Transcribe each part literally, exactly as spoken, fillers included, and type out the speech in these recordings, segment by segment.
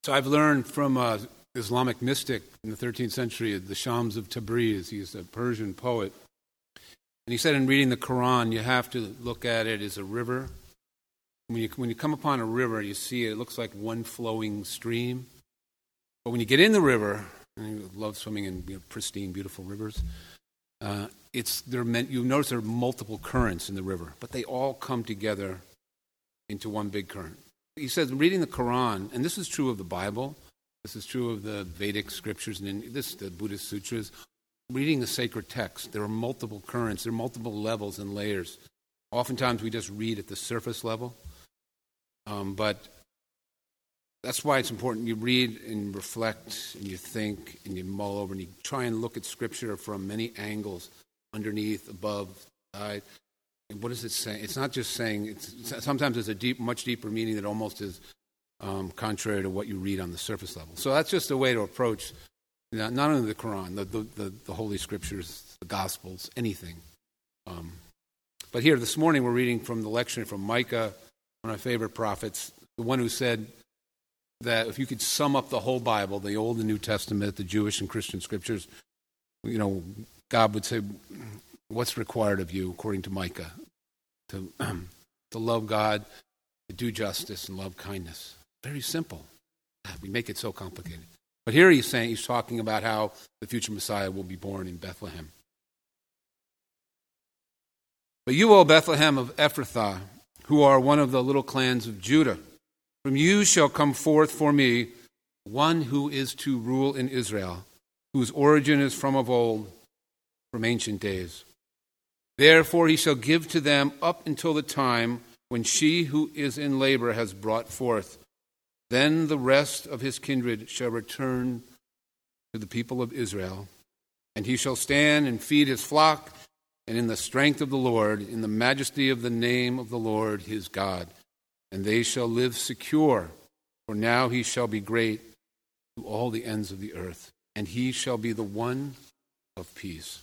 So I've learned from an Islamic mystic in the thirteenth century, the Shams of Tabriz. He's a Persian poet. And he said in reading the Quran, you have to look at it as a river. When you, when you come upon a river, you see it, it looks like one flowing stream. But when you get in the river, and I love swimming in you know, pristine, beautiful rivers, uh, it's they're meant, you notice there are multiple currents in the river, but they all come together into one big current. He says, reading the Quran, and this is true of the Bible, this is true of the Vedic scriptures, and this the Buddhist sutras, reading the sacred text, there are multiple currents, there are multiple levels and layers. Oftentimes we just read at the surface level, um, but that's why it's important you read and reflect and you think and you mull over and you try and look at Scripture from many angles, underneath, above, side. And what is it saying? It's not just saying, it's, sometimes there's a deep, much deeper meaning that almost is um, contrary to what you read on the surface level. So that's just a way to approach you know, not only the Quran, the, the, the, the Holy Scriptures, the Gospels, anything. Um, but here this morning we're reading from the lecture from Micah, one of my favorite prophets, the one who said that if you could sum up the whole Bible, the Old and New Testament, the Jewish and Christian Scriptures, you know, God would say, what's required of you, according to Micah? To, um, to love God, to do justice, and love kindness. Very simple. We make it so complicated. But here he's saying, he's talking about how the future Messiah will be born in Bethlehem. But you, O Bethlehem of Ephrathah, who are one of the little clans of Judah, from you shall come forth for me one who is to rule in Israel, whose origin is from of old, from ancient days. Therefore he shall give to them up until the time when she who is in labor has brought forth. Then the rest of his kindred shall return to the people of Israel, and he shall stand and feed his flock, and in the strength of the Lord, in the majesty of the name of the Lord his God. And they shall live secure, for now he shall be great to all the ends of the earth, and he shall be the one of peace.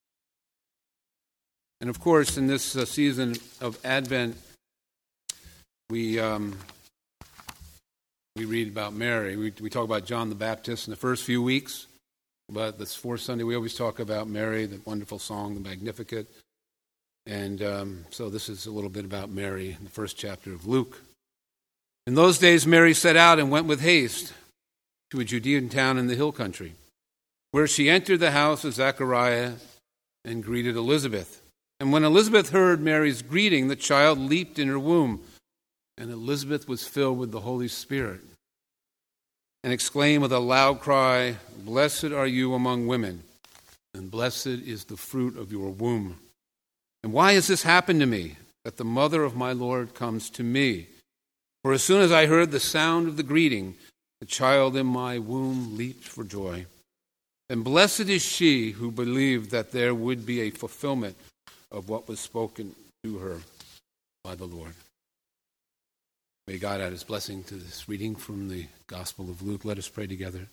And of course, in this uh, season of Advent, we um, we read about Mary. We, we talk about John the Baptist in the first few weeks, but this fourth Sunday we always talk about Mary, the wonderful song, the Magnificat. And um, so this is a little bit about Mary in the first chapter of Luke. In those days Mary set out and went with haste to a Judean town in the hill country, where she entered the house of Zechariah and greeted Elizabeth. And when Elizabeth heard Mary's greeting, the child leaped in her womb, and Elizabeth was filled with the Holy Spirit, and exclaimed with a loud cry, "Blessed are you among women, and blessed is the fruit of your womb. And why has this happened to me, that the mother of my Lord comes to me? For as soon as I heard the sound of the greeting, the child in my womb leaped for joy. And blessed is she who believed that there would be a fulfillment of what was spoken to her by the Lord." May God add his blessing to this reading from the Gospel of Luke. Let us pray together.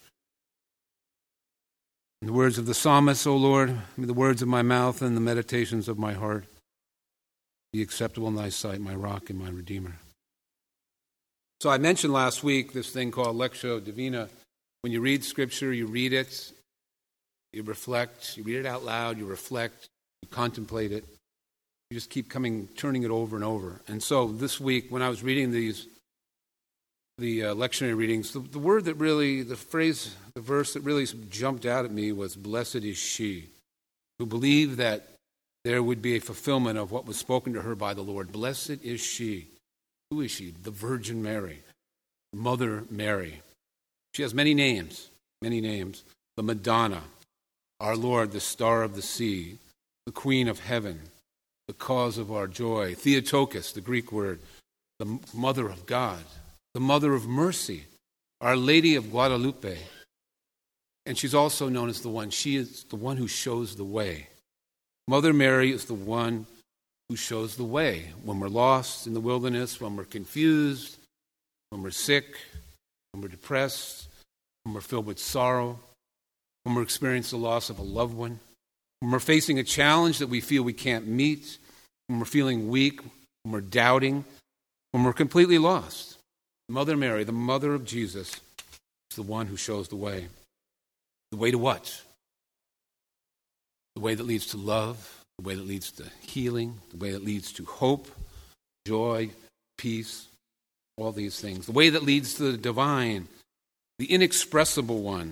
In the words of the psalmist, O Lord, may the words of my mouth and the meditations of my heart be acceptable in thy sight, my rock and my redeemer. So I mentioned last week this thing called Lectio Divina. When you read Scripture, you read it, you reflect, you read it out loud, you reflect, you contemplate it. You just keep coming, turning it over and over. And so this week, when I was reading these, the uh, lectionary readings, the, the word that really, the phrase, the verse that really jumped out at me was, "Blessed is she who believed that there would be a fulfillment of what was spoken to her by the Lord." Blessed is she. Who is she? The Virgin Mary, Mother Mary. She has many names, many names. The Madonna, our Lord, the Star of the Sea, the Queen of Heaven, the cause of our joy. Theotokos, the Greek word, the Mother of God, the Mother of Mercy, Our Lady of Guadalupe. And she's also known as the one, she is the one who shows the way. Mother Mary is the one who shows the way when we're lost in the wilderness, when we're confused, when we're sick, when we're depressed, when we're filled with sorrow, when we're experiencing the loss of a loved one, when we're facing a challenge that we feel we can't meet, when we're feeling weak, when we're doubting, when we're completely lost. Mother Mary, the mother of Jesus, It's the one who shows the way. The way to what? The way that leads to love, the way that leads to healing, the way that leads to hope, joy, peace, all these things. The way that leads to the divine, the inexpressible one,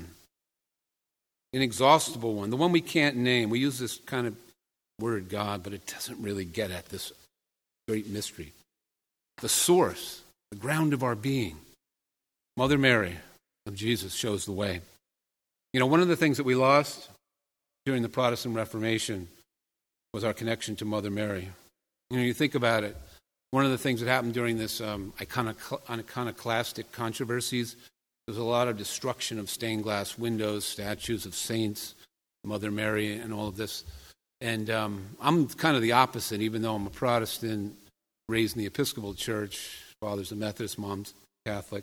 inexhaustible one, the one we can't name. We use this kind of word, God, but it doesn't really get at this great mystery. The source, the ground of our being. Mother Mary of Jesus shows the way. You know, one of the things that we lost during the Protestant Reformation was our connection to Mother Mary. You know, you think about it, one of the things that happened during this um, iconoc- iconoclastic controversies, there was a lot of destruction of stained glass windows, statues of saints, Mother Mary, and all of this. And um, I'm kind of the opposite, even though I'm a Protestant, raised in the Episcopal Church, father's a Methodist, mom's Catholic.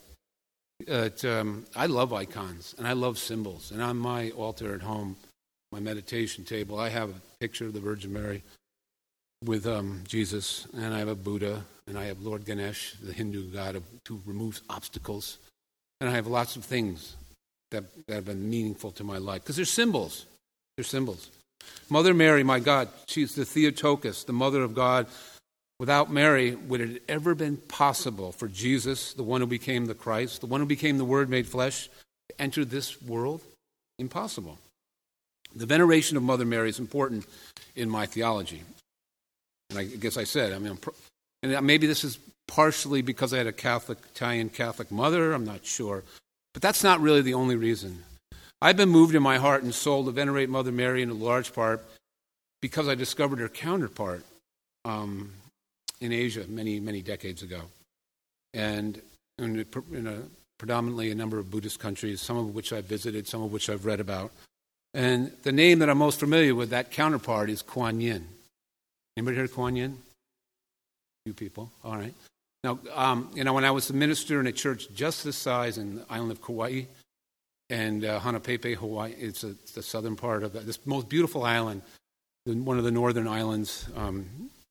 It, um, I love icons, and I love symbols. And on my altar at home, my meditation table, I have a picture of the Virgin Mary with um, Jesus, and I have a Buddha, and I have Lord Ganesh, the Hindu god of, who removes obstacles. And I have lots of things that, that have been meaningful to my life, because they're symbols. They're symbols. Mother Mary, my God, she's the Theotokos, the Mother of God. Without Mary, would it ever been possible for Jesus, the one who became the Christ, the one who became the Word made flesh, to enter this world? Impossible. The veneration of Mother Mary is important in my theology. And I guess I said, I mean, I'm pro- and maybe this is partially because I had a Catholic, Italian Catholic mother, I'm not sure. But that's not really the only reason. I've been moved in my heart and soul to venerate Mother Mary in a large part because I discovered her counterpart um, in Asia many, many decades ago. And in a, in a predominantly a number of Buddhist countries, some of which I've visited, some of which I've read about. And the name that I'm most familiar with, that counterpart, is Kuan Yin. Anybody heard of Kuan Yin? A few people. All right. Now, um, you know, when I was a minister in a church just this size in the island of Kauai, and uh, Hanapepe, Hawaii, it's, a, it's the southern part of that, this most beautiful island, one of the northern islands. Um,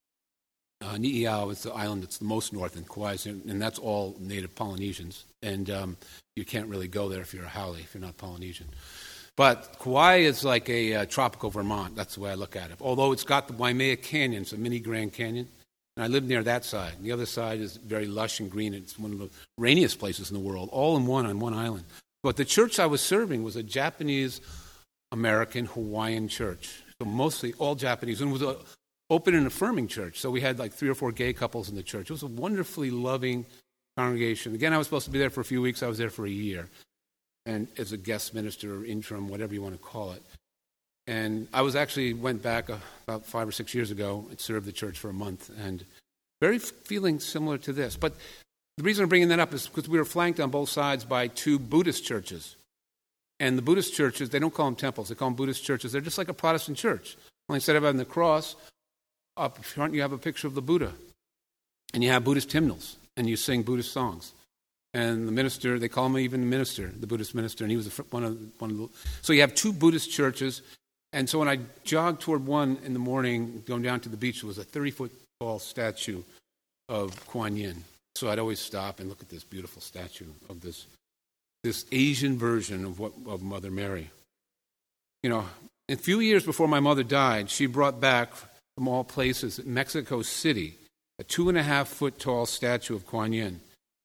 uh, Ni'iau is the island that's the most north in Kauai, and that's all native Polynesians. And um, you can't really go there if you're a haole, if you're not Polynesian. But Kauai is like a uh, tropical Vermont. That's the way I look at it. Although it's got the Waimea Canyon, it's a mini Grand Canyon. And I live near that side. The other side is very lush and green. It's one of the rainiest places in the world, all in one on one island. But the church I was serving was a Japanese-American Hawaiian church. So mostly all Japanese. And it was an open and affirming church. So we had like three or four gay couples in the church. It was a wonderfully loving congregation. Again, I was supposed to be there for a few weeks. I was there for a year. And as a guest minister or interim, whatever you want to call it. And I was actually went back uh, about five or six years ago and served the church for a month, and very feeling similar to this. But the reason I'm bringing that up is because we were flanked on both sides by two Buddhist churches. And the Buddhist churches, they don't call them temples, they call them Buddhist churches. They're just like a Protestant church. Only instead of having the cross, up front you have a picture of the Buddha. And you have Buddhist hymnals, and you sing Buddhist songs. And the minister, they call him even the minister, the Buddhist minister, and he was one of one of the. So you have two Buddhist churches, and so when I jogged toward one in the morning, going down to the beach, there was a thirty-foot tall statue of Kuan Yin. So I'd always stop and look at this beautiful statue of this this Asian version of what of Mother Mary. You know, a few years before my mother died, she brought back from all places, Mexico City, a two and a half foot tall statue of Kuan Yin.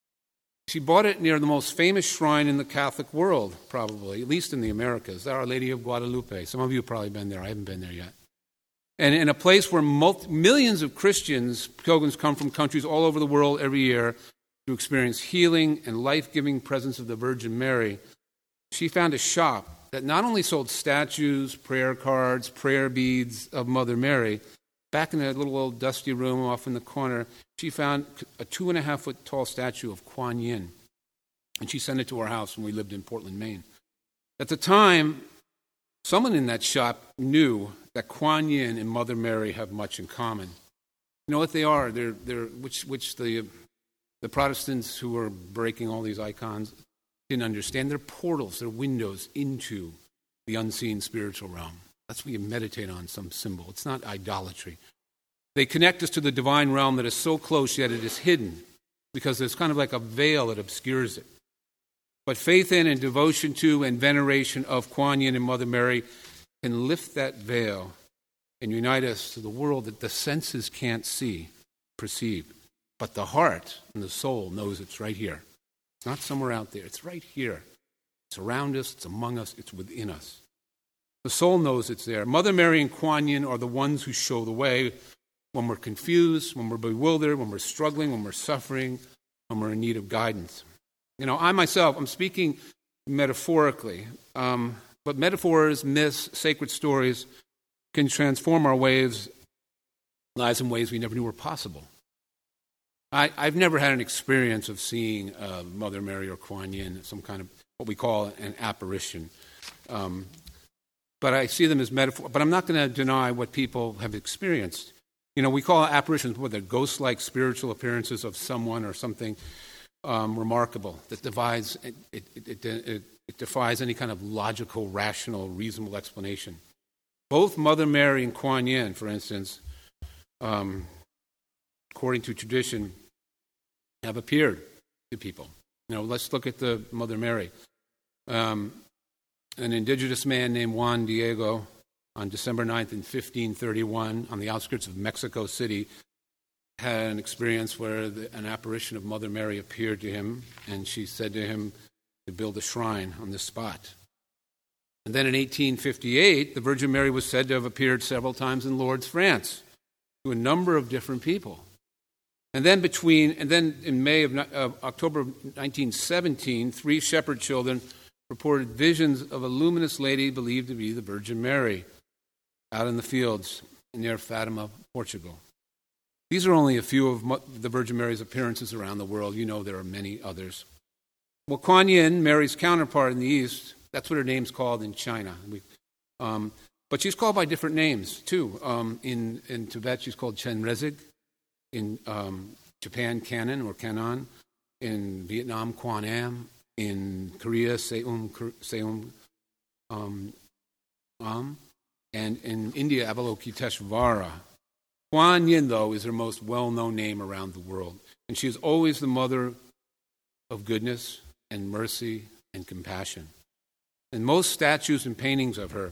She bought it near the most famous shrine in the Catholic world, probably, at least in the Americas, Our Lady of Guadalupe. Some of you have probably been there. I haven't been there yet. And in a place where multi- millions of Christians, pilgrims come from countries all over the world every year to experience healing and life-giving presence of the Virgin Mary, she found a shop that not only sold statues, prayer cards, prayer beads of Mother Mary. Back in that little old dusty room off in the corner, she found a two and a half foot tall statue of Kuan Yin. And she sent it to our house when we lived in Portland, Maine. At the time, someone in that shop knew that Kuan Yin and Mother Mary have much in common. You know what they are? They're, they're which, which the, the Protestants who are breaking all these icons didn't understand. They're portals, they're windows into the unseen spiritual realm. That's what you meditate on, some symbol. It's not idolatry. They connect us to the divine realm that is so close, yet it is hidden, because there's kind of like a veil that obscures it. But faith in and devotion to and veneration of Kuan Yin and Mother Mary can lift that veil and unite us to the world that the senses can't see, perceive. But the heart and the soul knows it's right here. It's not somewhere out there. It's right here. It's around us. It's among us. It's within us. The soul knows it's there. Mother Mary and Kuan Yin are the ones who show the way when we're confused, when we're bewildered, when we're struggling, when we're suffering, when we're in need of guidance. You know, I myself, I'm speaking metaphorically, um, but metaphors, myths, sacred stories can transform our ways, lives in ways we never knew were possible. I, I've never had an experience of seeing uh, Mother Mary or Kuan Yin, some kind of what we call an apparition. Um, but I see them as metaphor. But I'm not going to deny what people have experienced. You know, we call apparitions what they're ghost-like spiritual appearances of someone or something um, remarkable that divides, it, it, it, it, it defies any kind of logical, rational, reasonable explanation. Both Mother Mary and Kuan Yin, for instance, um, according to tradition, have appeared to people. You know, let's look at the Mother Mary. Um, an indigenous man named Juan Diego, on December ninth in fifteen thirty-one, on the outskirts of Mexico City, had an experience where the, an apparition of Mother Mary appeared to him, and she said to him to build a shrine on this spot. And then in eighteen fifty-eight, the Virgin Mary was said to have appeared several times in Lourdes, France, to a number of different people. And then between, and then in May of uh, October of nineteen seventeen, three shepherd children reported visions of a luminous lady believed to be the Virgin Mary out in the fields near Fatima, Portugal. These are only a few of the Virgin Mary's appearances around the world. You know there are many others. Well, Kuan Yin, Mary's counterpart in the East, that's what her name's called in China. We, um, but she's called by different names, too. Um, in, in Tibet, she's called Chenrezig. In um, Japan, Kanon or Kanon. In Vietnam, Quan Am. In Korea, Seum, Seum um, um, and in India, Avalokiteshvara. Kuan Yin, though, is her most well-known name around the world. And she is always the mother of goodness and mercy and compassion. And most statues and paintings of her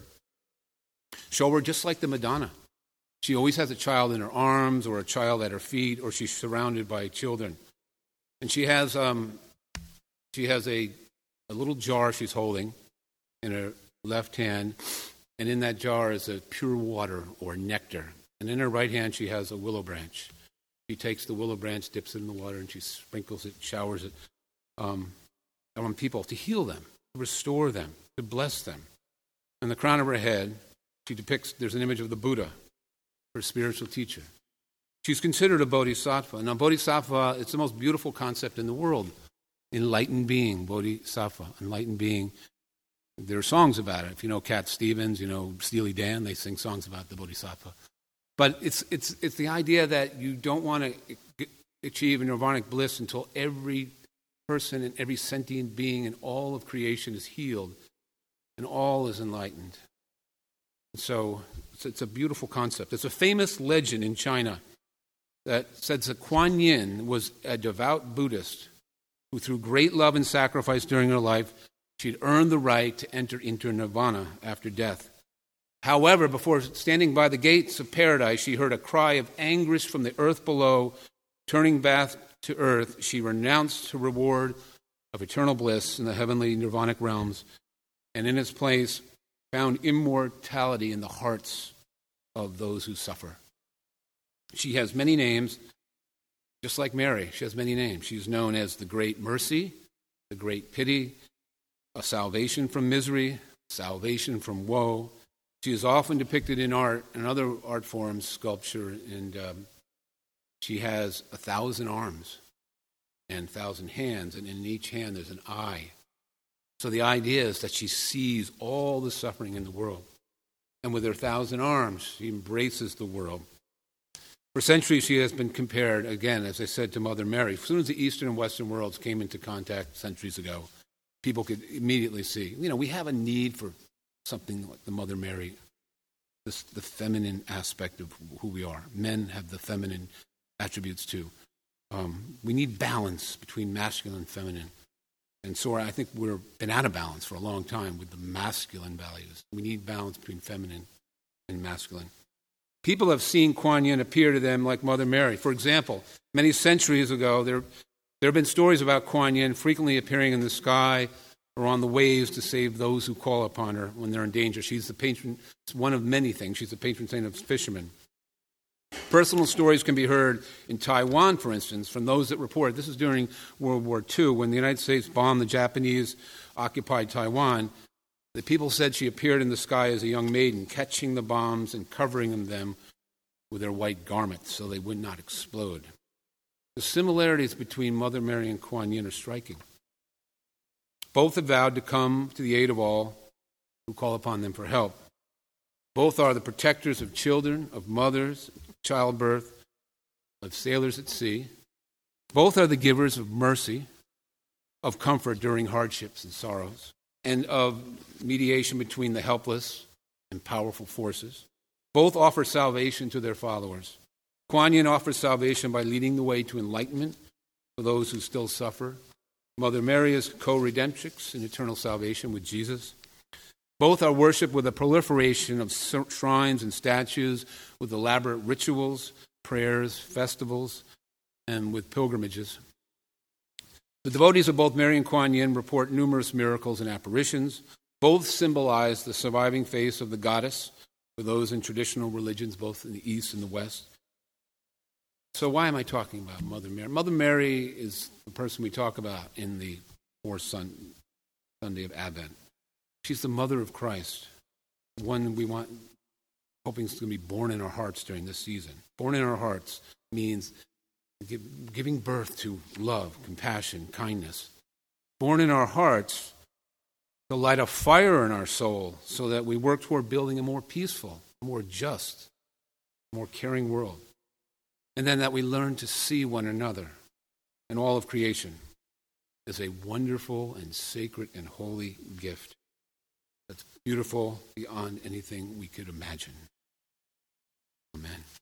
show her just like the Madonna. She always has a child in her arms or a child at her feet, or she's surrounded by children. And she has um, she has a, a little jar she's holding in her left hand, and in that jar is a pure water or nectar. And in her right hand she has a willow branch. She takes the willow branch, dips it in the water, and she sprinkles it, showers it um, on people to heal them, to restore them, to bless them. On the crown of her head, she depicts, there's an image of the Buddha, her spiritual teacher. She's considered a bodhisattva. Now, bodhisattva, it's the most beautiful concept in the world. Enlightened being, bodhisattva, enlightened being. There are songs about it. If you know Cat Stevens, you know Steely Dan, they sing songs about the bodhisattva. But it's it's it's the idea that you don't want to achieve nirvanic bliss until every person and every sentient being in all of creation is healed and all is enlightened. So it's, it's a beautiful concept. It's a famous legend in China that says that Kuan Yin was a devout Buddhist who, through great love and sacrifice during her life, she'd earned the right to enter into nirvana after death. However, before standing by the gates of paradise, she heard a cry of anguish from the earth below. Turning back to earth, she renounced her reward of eternal bliss in the heavenly nirvanic realms, and in its place found immortality in the hearts of those who suffer. She has many names, just like Mary. She has many names. She's known as the Great Mercy, the Great Pity, a salvation from misery, salvation from woe. She is often depicted in art and other art forms, sculpture, and um, she has a thousand arms and a thousand hands, and in each hand there's an eye. So the idea is that she sees all the suffering in the world. And with her thousand arms, she embraces the world. For centuries, she has been compared, again, as I said, to Mother Mary. As soon as the Eastern and Western worlds came into contact centuries ago, people could immediately see, you know, we have a need for something like the Mother Mary, this, the feminine aspect of who we are. Men have the feminine attributes too. Um, we need balance between masculine and feminine. And so I think we've been out of balance for a long time with the masculine values. We need balance between feminine and masculine. People have seen Kuan Yin appear to them like Mother Mary. For example, many centuries ago, there, there have been stories about Kuan Yin frequently appearing in the sky or on the waves to save those who call upon her when they're in danger. She's the patron, it's one of many things. She's the patron saint of fishermen. Personal stories can be heard in Taiwan, for instance, from those that report. This is during World War Two, when the United States bombed the Japanese-occupied Taiwan. The people said she appeared in the sky as a young maiden, catching the bombs and covering them with their white garments so they would not explode. The similarities between Mother Mary and Kuan Yin are striking. Both have vowed to come to the aid of all who call upon them for help. Both are the protectors of children, of mothers, childbirth, of sailors at sea. Both are the givers of mercy, of comfort during hardships and sorrows, and of mediation between the helpless and powerful forces. Both offer salvation to their followers. Kuan Yin offers salvation by leading the way to enlightenment for those who still suffer. Mother Mary is co-redemptrix in eternal salvation with Jesus. Both are worshipped with a proliferation of shrines and statues, with elaborate rituals, prayers, festivals, and with pilgrimages. The devotees of both Mary and Kuan Yin report numerous miracles and apparitions. Both symbolize the surviving face of the goddess for those in traditional religions, both in the East and the West. So why am I talking about Mother Mary? Mother Mary is the person we talk about in the fourth sun, Sunday of Advent. She's the mother of Christ, the one we want, hoping is going to be born in our hearts during this season. Born in our hearts means give, giving birth to love, compassion, kindness. Born in our hearts to light a fire in our soul so that we work toward building a more peaceful, more just, more caring world. And then that we learn to see one another and all of creation as a wonderful and sacred and holy gift that's beautiful beyond anything we could imagine. Amen.